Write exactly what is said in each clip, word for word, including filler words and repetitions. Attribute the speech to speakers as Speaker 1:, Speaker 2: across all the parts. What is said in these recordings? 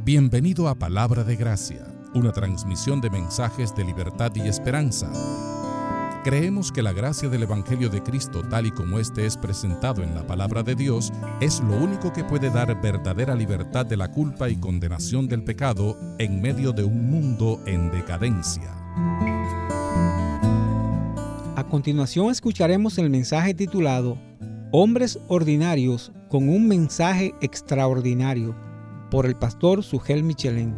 Speaker 1: Bienvenido a Palabra de Gracia, una transmisión de mensajes de libertad y esperanza. Creemos que la gracia del Evangelio de Cristo, tal y como este es presentado en la Palabra de Dios, es lo único que puede dar verdadera libertad de la culpa y condenación del pecado en medio de un mundo en decadencia.
Speaker 2: A continuación escucharemos el mensaje titulado Hombres ordinarios con un mensaje extraordinario, por el pastor Sugel Michelén.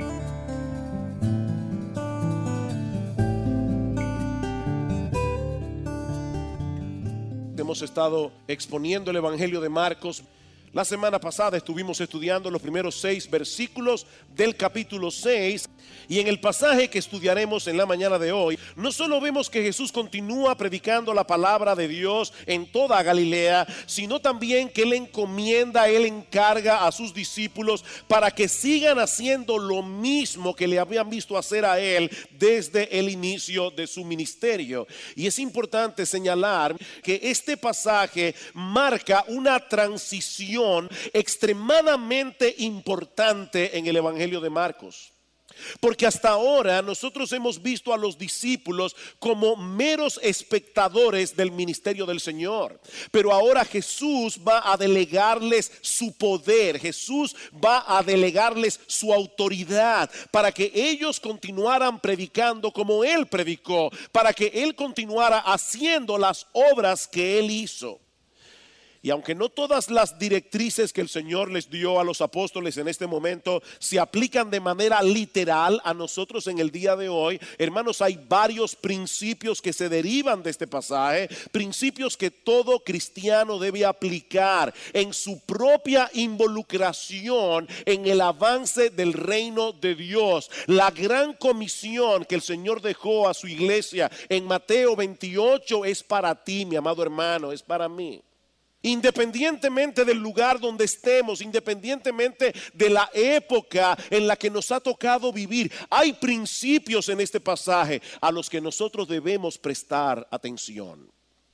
Speaker 3: Hemos estado exponiendo el Evangelio de Marcos. La semana pasada estuvimos estudiando los primeros seis versículos del capítulo seis, y en el pasaje que estudiaremos en la mañana de hoy, no solo vemos que Jesús continúa predicando la palabra de Dios en toda Galilea, sino también que Él encomienda, Él encarga a sus discípulos para que sigan haciendo lo mismo que le habían visto hacer a Él desde el inicio de su ministerio. Y es importante señalar que este pasaje marca una transición extremadamente importante en el Evangelio de Marcos. Porque hasta ahora nosotros hemos visto a los discípulos como meros espectadores del ministerio del Señor. Pero ahora Jesús va a delegarles su poder, Jesús va a delegarles su autoridad para que ellos continuaran predicando como Él predicó, para que Él continuara haciendo las obras que Él hizo. Y aunque no todas las directrices que el Señor les dio a los apóstoles en este momento se aplican de manera literal a nosotros en el día de hoy, hermanos, hay varios principios que se derivan de este pasaje, principios que todo cristiano debe aplicar en su propia involucración en el avance del reino de Dios. La gran comisión que el Señor dejó a su iglesia en Mateo veintiocho es para ti, mi amado hermano, es para mí. Independientemente del lugar donde estemos, independientemente de la época en la que nos ha tocado vivir, hay principios en este pasaje a los que nosotros debemos prestar atención.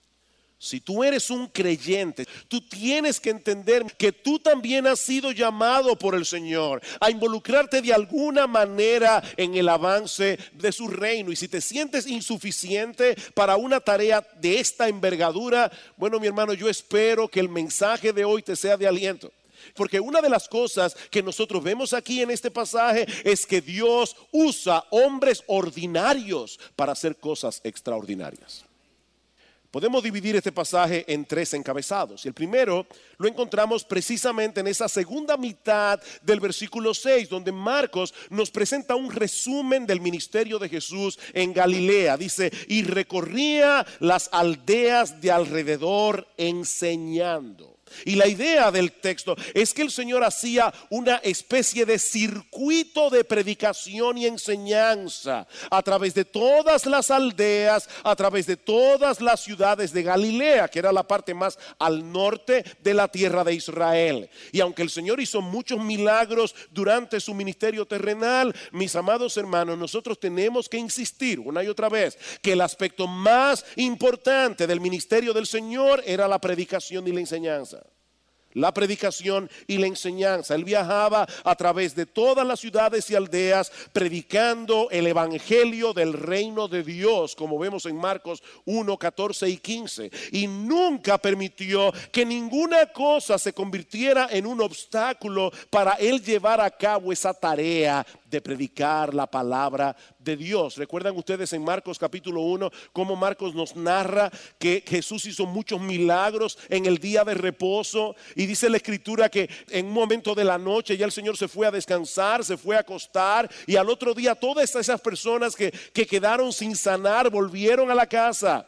Speaker 3: Si tú eres un creyente, tú tienes que entender que tú también has sido llamado por el Señor a involucrarte de alguna manera en el avance de su reino. Y si te sientes insuficiente para una tarea de esta envergadura, bueno, mi hermano, yo espero que el mensaje de hoy te sea de aliento. Porque una de las cosas que nosotros vemos aquí en este pasaje es que Dios usa hombres ordinarios para hacer cosas extraordinarias. Podemos dividir este pasaje en tres encabezados. Y el primero lo encontramos precisamente en esa segunda mitad del versículo seis, donde Marcos nos presenta un resumen del ministerio de Jesús en Galilea. Dice, y recorría las aldeas de alrededor enseñando. Y la idea del texto es que el Señor hacía una especie de circuito de predicación y enseñanza a través de todas las aldeas, a través de todas las ciudades de Galilea, que era la parte más al norte de la tierra de Israel. Y aunque el Señor hizo muchos milagros durante su ministerio terrenal, mis amados hermanos, nosotros tenemos que insistir una y otra vez que el aspecto más importante del ministerio del Señor era la predicación y la enseñanza. La predicación y la enseñanza. Él viajaba a través de todas las ciudades y aldeas predicando el evangelio del reino de Dios, como vemos en Marcos uno, catorce y quince. Y nunca permitió que ninguna cosa se convirtiera en un obstáculo para él llevar a cabo esa tarea de predicar la palabra de Dios. ¿Recuerdan ustedes en Marcos capítulo uno cómo Marcos nos narra que Jesús hizo muchos milagros en el día de reposo? Y dice la escritura que en un momento de la noche ya el Señor se fue a descansar, se fue a acostar, y al otro día todas esas personas que, que quedaron sin sanar volvieron a la casa.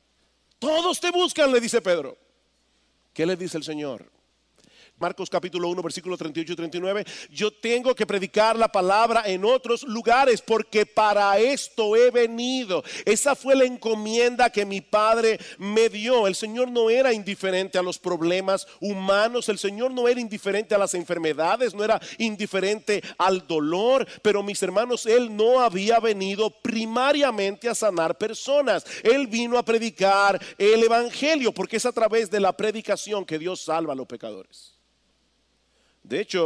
Speaker 3: Todos te buscan, le dice Pedro. ¿Qué le dice el Señor? Marcos capítulo uno, versículos treinta y ocho y treinta y nueve. Yo tengo que predicar la palabra en otros lugares porque para esto he venido. Esa fue la encomienda que mi Padre me dio. El Señor no era indiferente a los problemas humanos. El Señor no era indiferente a las enfermedades, no era indiferente al dolor. Pero mis hermanos, Él no había venido primariamente a sanar personas. Él vino a predicar el evangelio, porque es a través de la predicación que Dios salva a los pecadores. De hecho,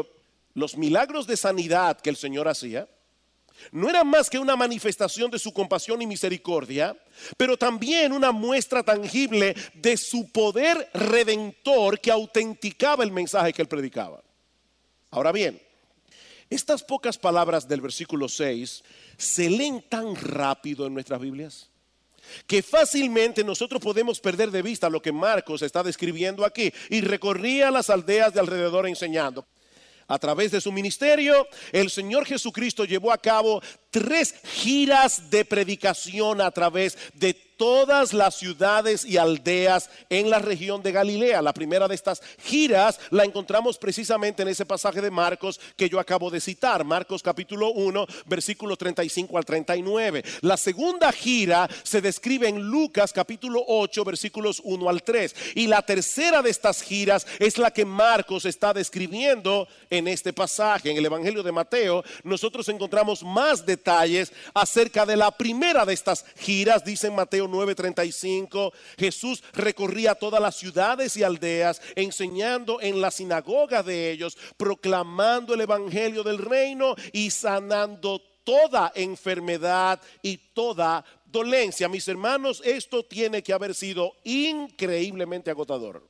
Speaker 3: Los milagros de sanidad que el Señor hacía no eran más que una manifestación de su compasión y misericordia, pero también una muestra tangible de su poder redentor que autenticaba el mensaje que él predicaba. Ahora bien, estas pocas palabras del versículo seis se leen tan rápido en nuestras Biblias que fácilmente nosotros podemos perder de vista lo que Marcos está describiendo aquí. Y recorría las aldeas de alrededor enseñando. A través de su ministerio, el Señor Jesucristo llevó a cabo tres giras de predicación a través de todas las ciudades y aldeas en la región de Galilea. La primera de estas giras la encontramos precisamente en ese pasaje de Marcos que yo acabo de citar, Marcos capítulo uno, versículos treinta y cinco al treinta y nueve. La segunda gira se describe en Lucas capítulo ocho, versículos uno al tres. Y la tercera de estas giras es la que Marcos está describiendo en este pasaje. En el Evangelio de Mateo nosotros encontramos más detalles acerca de la primera de estas giras. Dice en Mateo nueve treinta y cinco, Jesús recorría todas las ciudades y aldeas, enseñando en las sinagogas de ellos, proclamando el evangelio del reino y sanando toda enfermedad y toda dolencia. Mis hermanos, esto tiene que haber sido increíblemente agotador.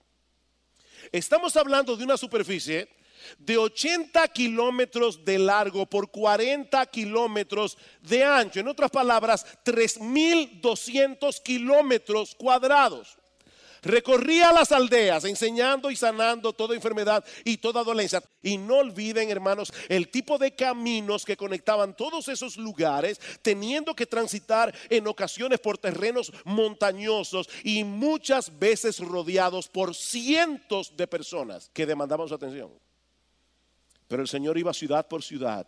Speaker 3: Estamos hablando de una superficie de ochenta kilómetros de largo por cuarenta kilómetros de ancho. En otras palabras, tres mil doscientos kilómetros cuadrados. Recorría las aldeas enseñando y sanando toda enfermedad y toda dolencia. Y no olviden, hermanos, el tipo de caminos que conectaban todos esos lugares, teniendo que transitar en ocasiones por terrenos montañosos y muchas veces rodeados por cientos de personas que demandaban su atención. Pero el Señor iba ciudad por ciudad,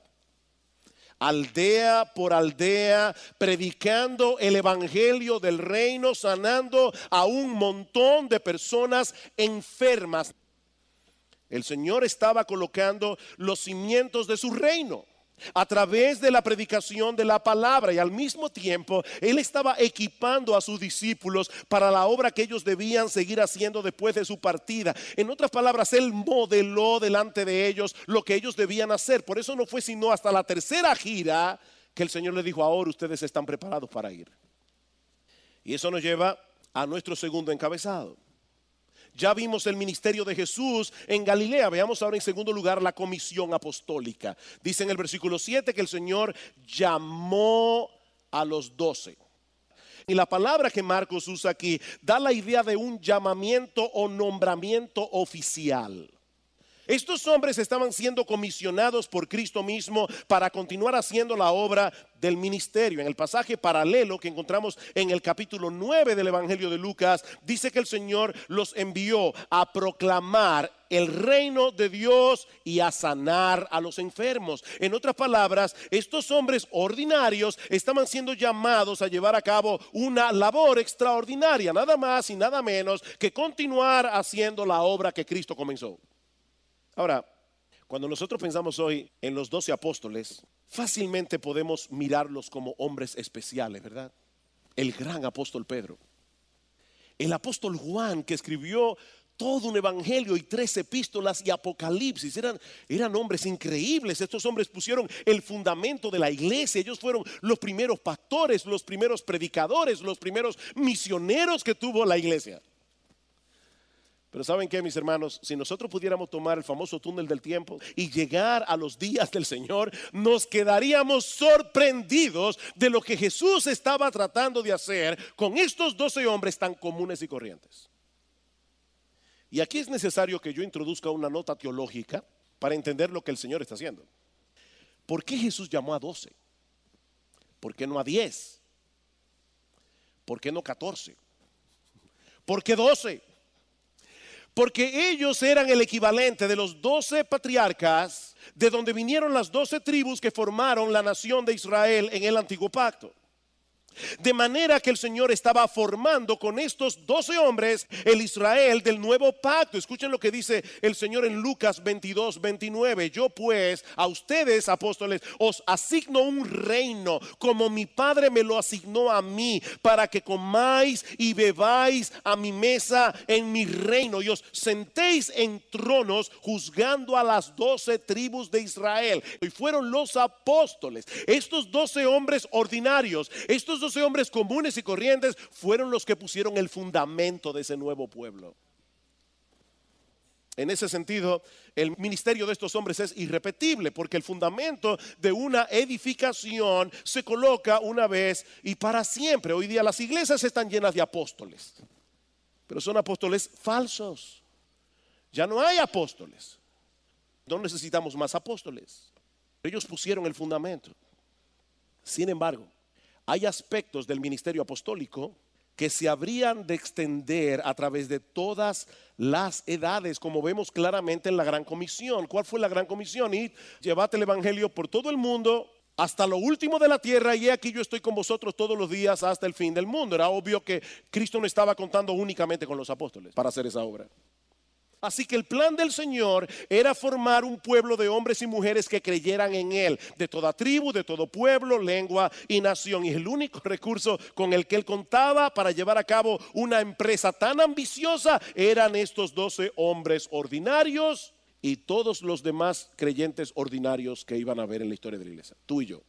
Speaker 3: aldea por aldea, predicando el evangelio del reino, sanando a un montón de personas enfermas. El Señor estaba colocando los cimientos de su reino a través de la predicación de la palabra, y al mismo tiempo Él estaba equipando a sus discípulos para la obra que ellos debían seguir haciendo después de su partida. En otras palabras, Él modeló delante de ellos lo que ellos debían hacer. Por eso no fue sino hasta la tercera gira que el Señor les dijo: ahora ustedes están preparados para ir. Y eso nos lleva a nuestro segundo encabezado. Ya vimos el ministerio de Jesús en Galilea. Veamos ahora en segundo lugar la comisión apostólica. Dice en el versículo siete que el Señor llamó a los doce. Y la palabra que Marcos usa aquí da la idea de un llamamiento o nombramiento oficial. Estos hombres estaban siendo comisionados por Cristo mismo para continuar haciendo la obra del ministerio. En el pasaje paralelo que encontramos en el capítulo nueve del Evangelio de Lucas, dice que el Señor los envió a proclamar el reino de Dios y a sanar a los enfermos. En otras palabras, estos hombres ordinarios estaban siendo llamados a llevar a cabo una labor extraordinaria, nada más y nada menos que continuar haciendo la obra que Cristo comenzó. Ahora, cuando nosotros pensamos hoy en los doce apóstoles, fácilmente podemos mirarlos como hombres especiales, ¿verdad? El gran apóstol Pedro, el apóstol Juan, que escribió todo un evangelio y tres epístolas y apocalipsis. Eran, eran hombres increíbles. Estos hombres pusieron el fundamento de la iglesia. Ellos fueron los primeros pastores, los primeros predicadores, los primeros misioneros que tuvo la iglesia. Pero ¿saben qué, mis hermanos? Si nosotros pudiéramos tomar el famoso túnel del tiempo y llegar a los días del Señor, nos quedaríamos sorprendidos de lo que Jesús estaba tratando de hacer con estos doce hombres tan comunes y corrientes. Y aquí es necesario que yo introduzca una nota teológica para entender lo que el Señor está haciendo. ¿Por qué Jesús llamó a doce? ¿Por qué no a diez? ¿Por qué no catorce? ¿Por qué doce? Porque ellos eran el equivalente de los doce patriarcas, de donde vinieron las doce tribus que formaron la nación de Israel en el antiguo pacto. De manera que el Señor estaba formando con estos doce hombres el Israel del nuevo pacto. Escuchen lo que dice el Señor en Lucas veintidós, veintinueve. Yo pues a ustedes, apóstoles, os asigno un reino como mi Padre me lo asignó a mí, para que comáis y bebáis a mi mesa en mi reino y os sentéis en tronos juzgando a las doce tribus de Israel. Y fueron los apóstoles, estos doce hombres ordinarios, estos doce hombres comunes y corrientes, fueron los que pusieron el fundamento de ese nuevo pueblo. En ese sentido, el ministerio de estos hombres es irrepetible, porque el fundamento de una edificación se coloca una vez y para siempre. Hoy día las iglesias están llenas de apóstoles, pero son apóstoles falsos. Ya no hay apóstoles. No necesitamos más apóstoles. Ellos pusieron el fundamento. Sin embargo, hay aspectos del ministerio apostólico que se habrían de extender a través de todas las edades, como vemos claramente en la Gran Comisión. ¿Cuál fue la Gran Comisión? Y llevad el evangelio por todo el mundo hasta lo último de la tierra, y he aquí yo estoy con vosotros todos los días hasta el fin del mundo. Era obvio que Cristo no estaba contando únicamente con los apóstoles para hacer esa obra. Así que el plan del Señor era formar un pueblo de hombres y mujeres que creyeran en Él, de toda tribu, de todo pueblo, lengua y nación. Y el único recurso con el que Él contaba para llevar a cabo una empresa tan ambiciosa eran estos doce hombres ordinarios y todos los demás creyentes ordinarios que iban a ver en la historia de la iglesia, tú y yo.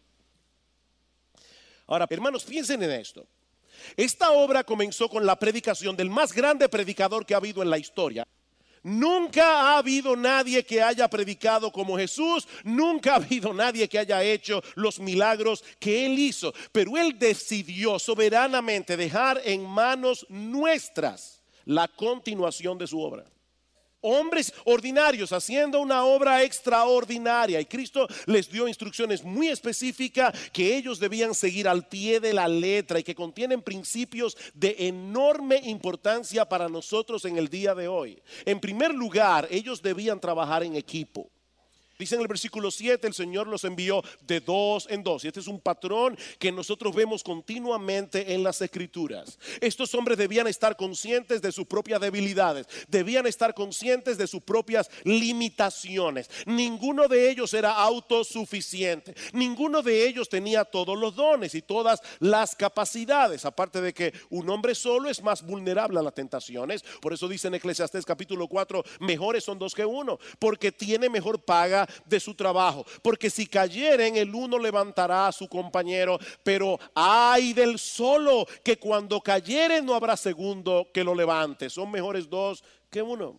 Speaker 3: Ahora, hermanos, piensen en esto. Esta obra comenzó con la predicación del más grande predicador que ha habido en la historia. Nunca ha habido nadie que haya predicado como Jesús, nunca ha habido nadie que haya hecho los milagros que Él hizo, pero Él decidió soberanamente dejar en manos nuestras la continuación de su obra. Hombres ordinarios haciendo una obra extraordinaria, y Cristo les dio instrucciones muy específicas que ellos debían seguir al pie de la letra y que contienen principios de enorme importancia para nosotros en el día de hoy. En primer lugar, ellos debían trabajar en equipo. Dice en el versículo siete, el Señor los envió de dos en dos. Y este es un patrón que nosotros vemos continuamente en las Escrituras. Estos hombres debían estar conscientes de sus propias debilidades, debían estar conscientes de sus propias limitaciones. Ninguno de ellos era autosuficiente, ninguno de ellos tenía todos los dones y todas las capacidades. Aparte de que un hombre solo es más vulnerable a las tentaciones. Por eso dice en Eclesiastés capítulo cuatro, mejores son dos que uno, porque tiene mejor paga de su trabajo, porque si cayeren el uno levantará a su compañero, pero ay del solo, que cuando cayere no habrá segundo que lo levante. Son mejores dos que uno.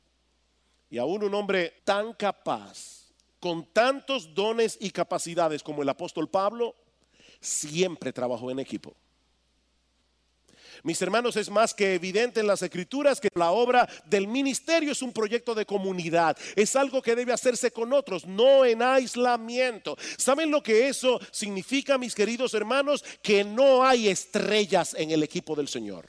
Speaker 3: Y aún un hombre tan capaz, con tantos dones y capacidades como el apóstol Pablo, siempre trabajó en equipo. Mis hermanos, es más que evidente en las Escrituras que la obra del ministerio es un proyecto de comunidad. Es algo que debe hacerse con otros, no en aislamiento. ¿Saben lo que eso significa, mis queridos hermanos? Que no hay estrellas en el equipo del Señor.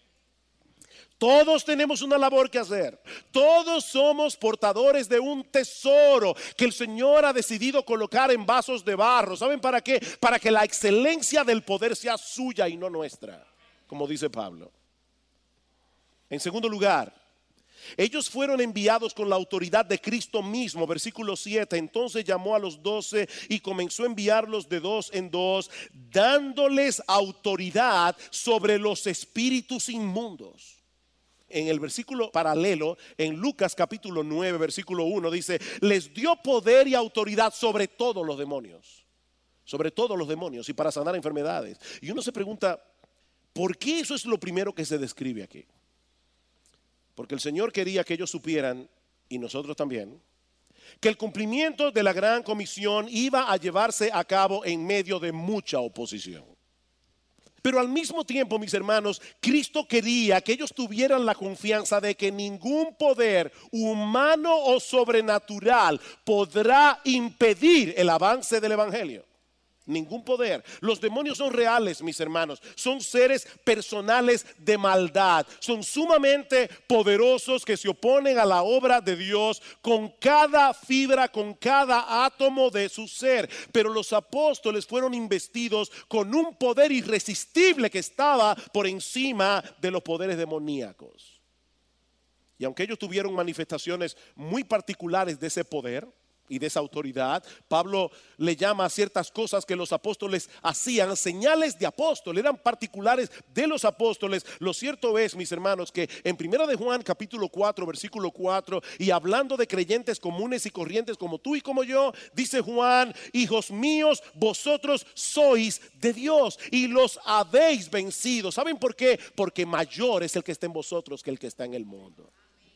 Speaker 3: Todos tenemos una labor que hacer. Todos somos portadores de un tesoro que el Señor ha decidido colocar en vasos de barro. ¿Saben para qué? Para que la excelencia del poder sea suya y no nuestra, como dice Pablo. En segundo lugar, ellos fueron enviados con la autoridad de Cristo mismo. Versículo siete, entonces llamó a los doce y comenzó a enviarlos de dos en dos, dándoles autoridad sobre los espíritus inmundos. En el versículo paralelo, en Lucas capítulo nueve, versículo uno, dice, les dio poder y autoridad sobre todos los demonios. Sobre todos los demonios y para sanar enfermedades. Y uno se pregunta, ¿por qué eso es lo primero que se describe aquí? Porque el Señor quería que ellos supieran, y nosotros también, que el cumplimiento de la gran comisión iba a llevarse a cabo en medio de mucha oposición. Pero al mismo tiempo, mis hermanos, Cristo quería que ellos tuvieran la confianza de que ningún poder humano o sobrenatural podrá impedir el avance del evangelio. Ningún poder. Los demonios son reales, mis hermanos. Son seres personales de maldad. Son sumamente poderosos que se oponen a la obra de Dios con cada fibra, con cada átomo de su ser. Pero los apóstoles fueron investidos con un poder irresistible que estaba por encima de los poderes demoníacos. Y aunque ellos tuvieron manifestaciones muy particulares de ese poder y de esa autoridad, Pablo le llama a ciertas cosas que los apóstoles hacían señales de apóstol, eran particulares de los apóstoles. Lo cierto es, mis hermanos, que en primera de Juan capítulo cuatro versículo cuatro, y hablando de creyentes comunes y corrientes como tú y como yo, dice Juan: hijos míos, vosotros sois de Dios y los habéis vencido. ¿Saben por qué? Porque mayor es el que está en vosotros que el que está en el mundo.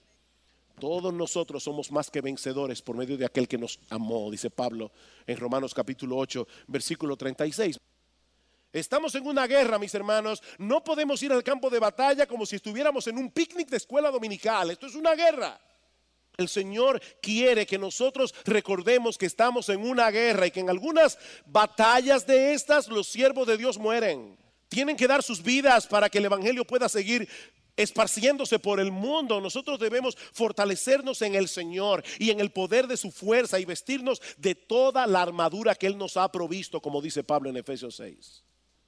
Speaker 3: Todos nosotros somos más que vencedores por medio de aquel que nos amó, dice Pablo en Romanos capítulo ocho, versículo treinta y seis. Estamos en una guerra, mis hermanos. No podemos ir al campo de batalla como si estuviéramos en un picnic de escuela dominical. Esto es una guerra. El Señor quiere que nosotros recordemos que estamos en una guerra y que en algunas batallas de estas los siervos de Dios mueren. Tienen que dar sus vidas para que el evangelio pueda seguir esparciéndose por el mundo. Nosotros debemos fortalecernos en el Señor y en el poder de su fuerza y vestirnos de toda la armadura que Él nos ha provisto, como dice Pablo en Efesios seis.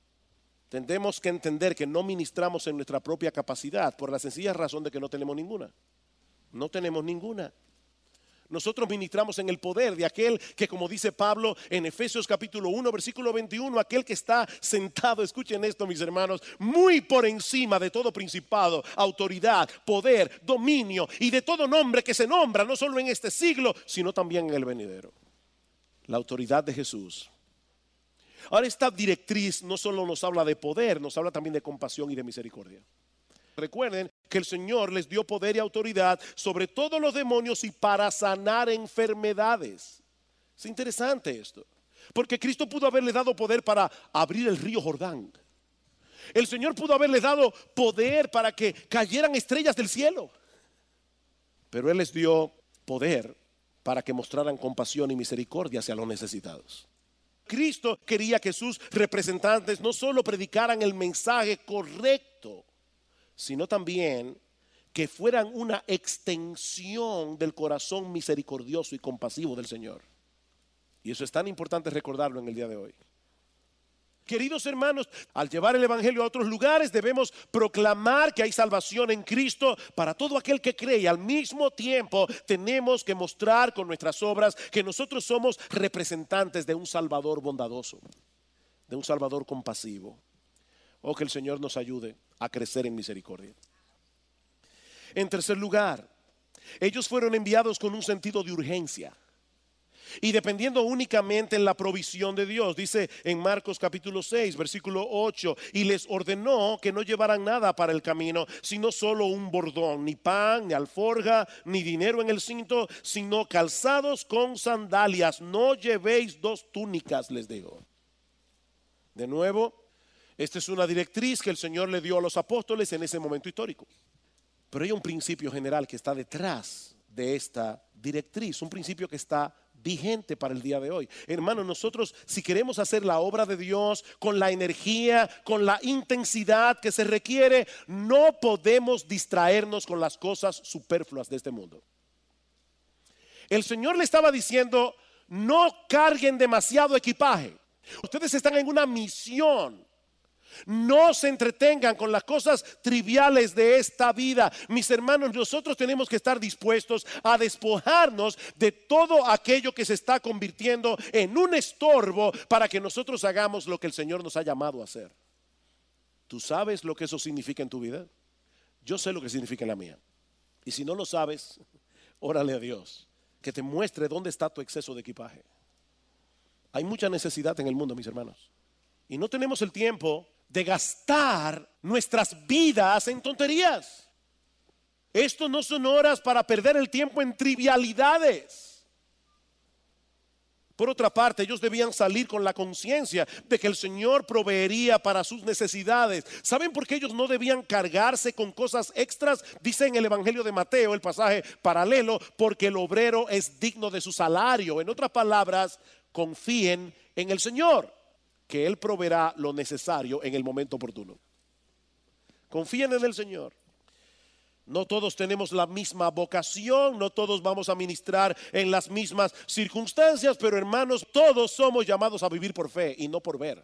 Speaker 3: Tenemos que entender que no ministramos en nuestra propia capacidad por la sencilla razón de que no tenemos ninguna. No tenemos ninguna. Nosotros ministramos en el poder de aquel que, como dice Pablo en Efesios capítulo uno versículo veintiuno, aquel que está sentado, escuchen esto, mis hermanos, muy por encima de todo principado, autoridad, poder, dominio y de todo nombre que se nombra, no solo en este siglo, sino también en el venidero. La autoridad de Jesús. Ahora, esta directriz no solo nos habla de poder, nos habla también de compasión y de misericordia. Recuerden que el Señor les dio poder y autoridad sobre todos los demonios y para sanar enfermedades. Es interesante esto, porque Cristo pudo haberle dado poder para abrir el río Jordán. El Señor pudo haberle dado poder para que cayeran estrellas del cielo. Pero Él les dio poder para que mostraran compasión y misericordia hacia los necesitados. Cristo quería que sus representantes no solo predicaran el mensaje correcto, sino también que fueran una extensión del corazón misericordioso y compasivo del Señor. Y eso es tan importante recordarlo en el día de hoy. Queridos hermanos, al llevar el evangelio a otros lugares debemos proclamar que hay salvación en Cristo para todo aquel que cree, y al mismo tiempo tenemos que mostrar con nuestras obras que nosotros somos representantes de un Salvador bondadoso, de un Salvador compasivo. Oh, que el Señor nos ayude a crecer en misericordia. En tercer lugar, ellos fueron enviados con un sentido de urgencia y dependiendo únicamente en la provisión de Dios. Dice en Marcos capítulo seis versículo ocho: y les ordenó que no llevaran nada para el camino, sino solo un bordón, ni pan, ni alforja, ni dinero en el cinto, sino calzados con sandalias. No llevéis dos túnicas, les digo. De nuevo, esta es una directriz que el Señor le dio a los apóstoles en ese momento histórico. Pero hay un principio general que está detrás de esta directriz, un principio que está vigente para el día de hoy. Hermanos, nosotros si queremos hacer la obra de Dios con la energía, con la intensidad que se requiere, no podemos distraernos con las cosas superfluas de este mundo. El Señor le estaba diciendo: no carguen demasiado equipaje. Ustedes están en una misión. No se entretengan con las cosas triviales de esta vida. Mis hermanos, nosotros tenemos que estar dispuestos a despojarnos de todo aquello que se está convirtiendo en un estorbo para que nosotros hagamos lo que el Señor nos ha llamado a hacer. ¿Tú sabes lo que eso significa en tu vida? Yo sé lo que significa en la mía. Y si no lo sabes, órale a Dios que te muestre dónde está tu exceso de equipaje. Hay mucha necesidad en el mundo, mis hermanos, y no tenemos el tiempo de gastar nuestras vidas en tonterías. Esto no son horas para perder el tiempo en trivialidades. Por otra parte, ellos debían salir con la conciencia de que el Señor proveería para sus necesidades. ¿Saben por qué ellos no debían cargarse con cosas extras? Dice en el Evangelio de Mateo, el pasaje paralelo: porque el obrero es digno de su salario. En otras palabras, confíen en el Señor. que Él proveerá lo necesario en el momento oportuno. Confíen en el Señor. No todos tenemos la misma vocación, no todos vamos a ministrar en las mismas circunstancias, pero hermanos, todos somos llamados a vivir por fe y no por ver.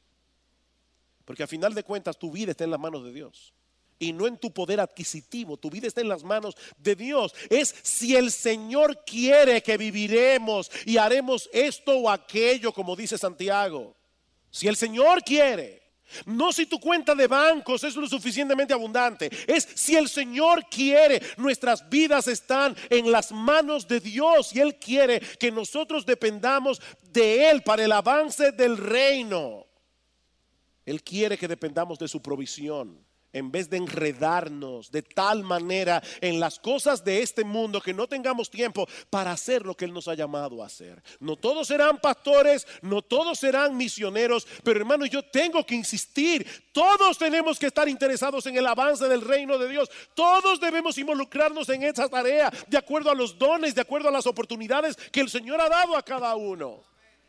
Speaker 3: Porque a final de cuentas tu vida está en las manos de Dios y no en tu poder adquisitivo. Tu vida está en las manos de Dios. Es si el Señor quiere que viviremos y haremos esto o aquello, como dice Santiago. Si el Señor quiere. No si tu cuenta de bancos es lo suficientemente abundante. Es si el Señor quiere. Nuestras vidas están en las manos de Dios y Él quiere que nosotros dependamos de Él para el avance del reino. Él quiere que dependamos de su provisión en vez de enredarnos de tal manera en las cosas de este mundo que no tengamos tiempo para hacer lo que Él nos ha llamado a hacer. No todos serán pastores, no todos serán misioneros, pero hermano, yo tengo que insistir, todos tenemos que estar interesados en el avance del reino de Dios. Todos debemos involucrarnos en esa tarea de acuerdo a los dones, de acuerdo a las oportunidades que el Señor ha dado a cada uno.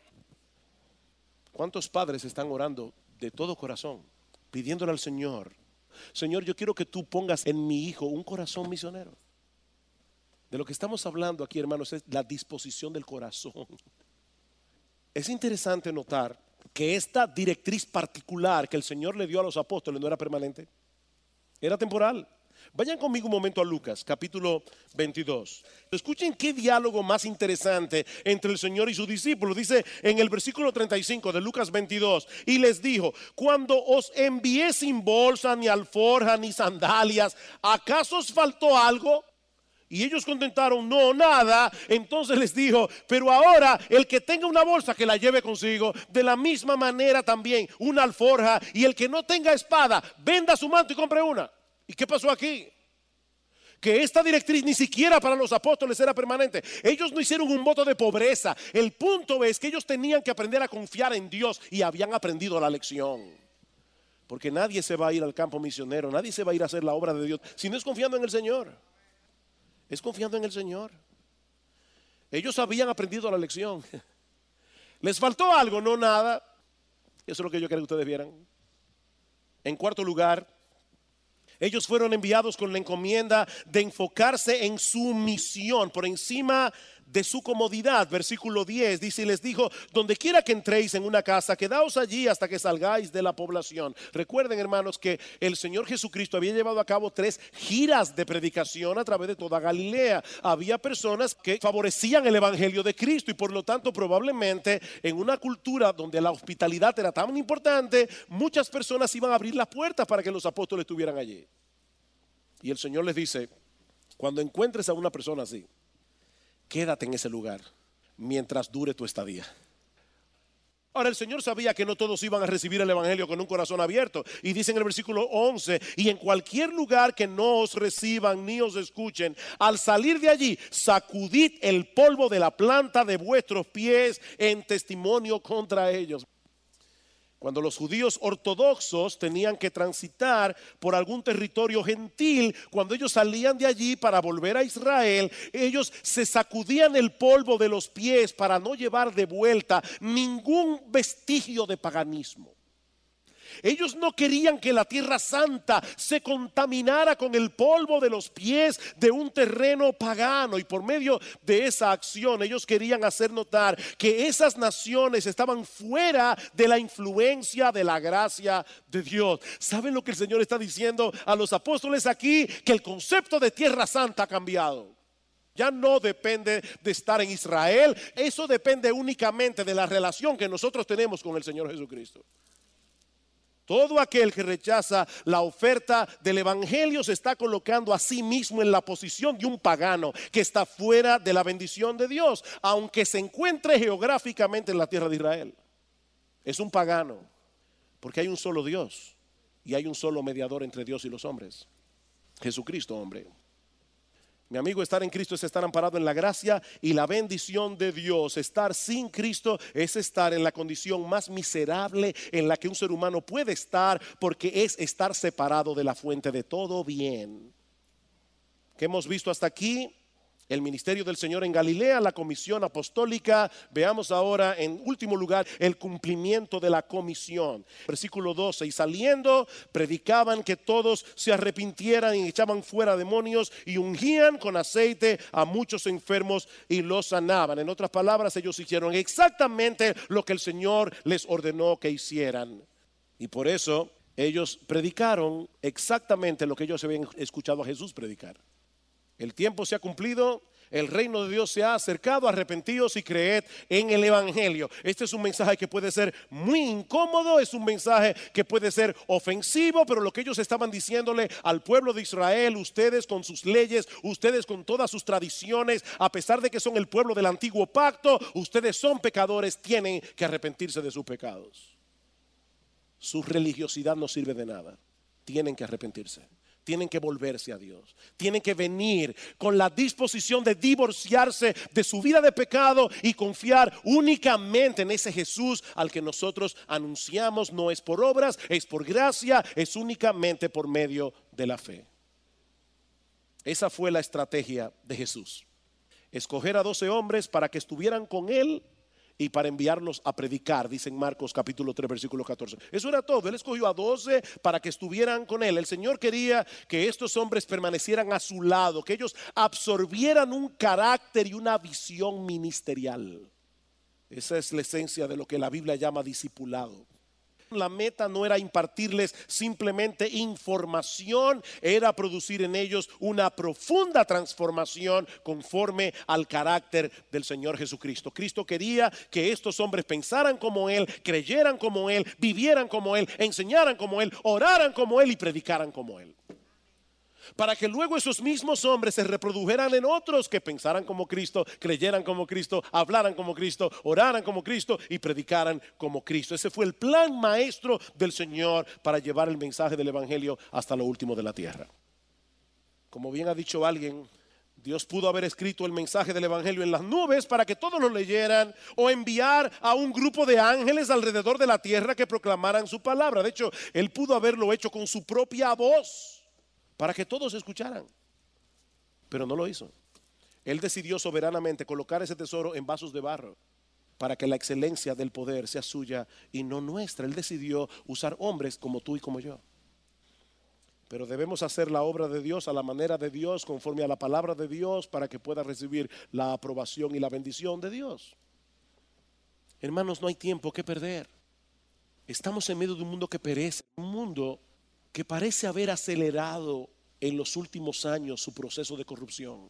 Speaker 3: ¿Cuántos padres están orando de todo corazón, pidiéndole al Señor: Señor, yo quiero que tú pongas en mi hijo un corazón misionero? De lo que estamos hablando aquí, hermanos, es la disposición del corazón. Es interesante notar que esta directriz particular que el Señor le dio a los apóstoles no era permanente, era temporal. Vayan conmigo un momento a Lucas, capítulo veintidós. Escuchen qué diálogo más interesante entre el Señor y sus discípulos. Dice en el versículo treinta y cinco de Lucas veintidós: y les dijo, cuando os envié sin bolsa, ni alforja, ni sandalias, ¿acaso os faltó algo? Y ellos contestaron, no, nada. Entonces les dijo, pero ahora el que tenga una bolsa, que la lleve consigo. De la misma manera también una alforja. Y el que no tenga espada, venda su manto y compre una. ¿Y qué pasó aquí? Que esta directriz ni siquiera para los apóstoles era permanente. Ellos no hicieron un voto de pobreza. El punto es que ellos tenían que aprender a confiar en Dios y habían aprendido la lección. Porque nadie se va a ir al campo misionero, nadie se va a ir a hacer la obra de Dios si no es confiando en el Señor. Es confiando en el Señor. Ellos habían aprendido la lección. ¿Les faltó algo? No, nada. Eso es lo que yo quería que ustedes vieran. En cuarto lugar, ellos fueron enviados con la encomienda de enfocarse en su misión por encima de su comodidad. Versículo diez dice, y les dijo, donde quiera que entréis en una casa, quedaos allí hasta que salgáis de la población. Recuerden, hermanos, que el Señor Jesucristo había llevado a cabo tres giras de predicación a través de toda Galilea. Había personas que favorecían el evangelio de Cristo y por lo tanto probablemente en una cultura donde la hospitalidad era tan importante, muchas personas iban a abrir las puertas para que los apóstoles estuvieran allí. Y el Señor les dice, cuando encuentres a una persona así, quédate en ese lugar mientras dure tu estadía. Ahora el Señor sabía que no todos iban a recibir el evangelio con un corazón abierto. Y dice en el versículo once, y en cualquier lugar que no os reciban ni os escuchen, al salir de allí, sacudid el polvo de la planta de vuestros pies en testimonio contra ellos. Cuando los judíos ortodoxos tenían que transitar por algún territorio gentil, cuando ellos salían de allí para volver a Israel, ellos se sacudían el polvo de los pies para no llevar de vuelta ningún vestigio de paganismo. Ellos no querían que la tierra santa se contaminara con el polvo de los pies de un terreno pagano, y por medio de esa acción ellos querían hacer notar que esas naciones estaban fuera de la influencia de la gracia de Dios. ¿Saben lo que el Señor está diciendo a los apóstoles aquí? Que el concepto de tierra santa ha cambiado. Ya no depende de estar en Israel, eso depende únicamente de la relación que nosotros tenemos con el Señor Jesucristo. Todo aquel que rechaza la oferta del evangelio se está colocando a sí mismo en la posición de un pagano que está fuera de la bendición de Dios, aunque se encuentre geográficamente en la tierra de Israel. Es un pagano, porque hay un solo Dios y hay un solo mediador entre Dios y los hombres, Jesucristo, hombre. Mi amigo, estar en Cristo es estar amparado en la gracia y la bendición de Dios. Estar sin Cristo es estar en la condición más miserable en la que un ser humano puede estar, porque es estar separado de la fuente de todo bien. ¿Qué hemos visto hasta aquí? el ministerio del Señor en Galilea, la comisión apostólica. Veamos ahora en último lugar el cumplimiento de la comisión. Versículo doce, y saliendo predicaban que todos se arrepintieran y echaban fuera demonios y ungían con aceite a muchos enfermos y los sanaban. En otras palabras, ellos hicieron exactamente lo que el Señor les ordenó que hicieran. Y por eso ellos predicaron exactamente lo que ellos habían escuchado a Jesús predicar. El tiempo se ha cumplido, el reino de Dios se ha acercado, arrepentíos y creed en el evangelio. Este es un mensaje que puede ser muy incómodo, es un mensaje que puede ser ofensivo, pero lo que ellos estaban diciéndole al pueblo de Israel, ustedes con sus leyes, ustedes con todas sus tradiciones, a pesar de que son el pueblo del antiguo pacto, ustedes son pecadores, tienen que arrepentirse de sus pecados. Su religiosidad no sirve de nada, tienen que arrepentirse. Tienen que volverse a Dios. Tienen que venir con la disposición de divorciarse de su vida de pecado y confiar únicamente en ese Jesús al que nosotros anunciamos. No es por obras, es por gracia, es únicamente por medio de la fe. Esa fue la estrategia de Jesús. Escoger a doce hombres para que estuvieran con él y para enviarlos a predicar, dice en Marcos capítulo tres versículo catorce. Eso era todo. Él escogió a doce para que estuvieran con él. El Señor quería que estos hombres permanecieran a su lado, que ellos absorbieran un carácter y una visión ministerial. Esa es la esencia de lo que la Biblia llama discipulado. La meta no era impartirles simplemente información, era producir en ellos una profunda transformación conforme al carácter del Señor Jesucristo. Cristo quería que estos hombres pensaran como Él, creyeran como Él, vivieran como Él, enseñaran como Él, oraran como Él y predicaran como Él. Para que luego esos mismos hombres se reprodujeran en otros que pensaran como Cristo, creyeran como Cristo, hablaran como Cristo, oraran como Cristo y predicaran como Cristo. Ese fue el plan maestro del Señor para llevar el mensaje del evangelio hasta lo último de la tierra. Como bien ha dicho alguien, Dios pudo haber escrito el mensaje del evangelio en las nubes para que todos lo leyeran, o enviar a un grupo de ángeles alrededor de la tierra que proclamaran su palabra. De hecho, Él pudo haberlo hecho con su propia voz para que todos escucharan, pero no lo hizo. Él decidió soberanamente colocar ese tesoro en vasos de barro para que la excelencia del poder sea suya y no nuestra. Él decidió usar hombres como tú y como yo. Pero debemos hacer la obra de Dios a la manera de Dios, conforme a la palabra de Dios, para que pueda recibir la aprobación y la bendición de Dios. Hermanos, no hay tiempo que perder. Estamos en medio de un mundo que perece, un mundo que parece haber acelerado en los últimos años su proceso de corrupción.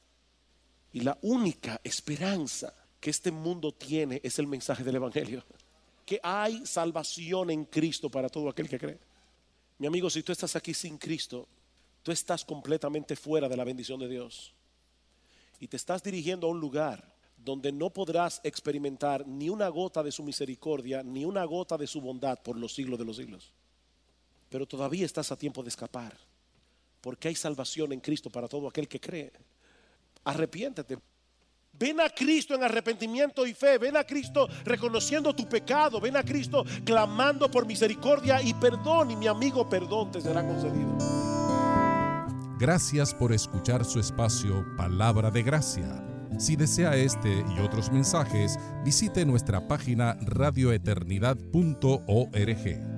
Speaker 3: Y la única esperanza que este mundo tiene es el mensaje del evangelio, que hay salvación en Cristo para todo aquel que cree. Mi amigo, si tú estás aquí sin Cristo, tú estás completamente fuera de la bendición de Dios y te estás dirigiendo a un lugar donde no podrás experimentar ni una gota de su misericordia, ni una gota de su bondad por los siglos de los siglos. Pero todavía estás a tiempo de escapar, porque hay salvación en Cristo para todo aquel que cree. Arrepiéntete. Ven a Cristo en arrepentimiento y fe. Ven a Cristo reconociendo tu pecado. Ven a Cristo clamando por misericordia y perdón. Y mi amigo, perdón te será concedido.
Speaker 1: Gracias por escuchar su espacio Palabra de Gracia. Si desea este y otros mensajes, visite nuestra página radio eternidad punto org.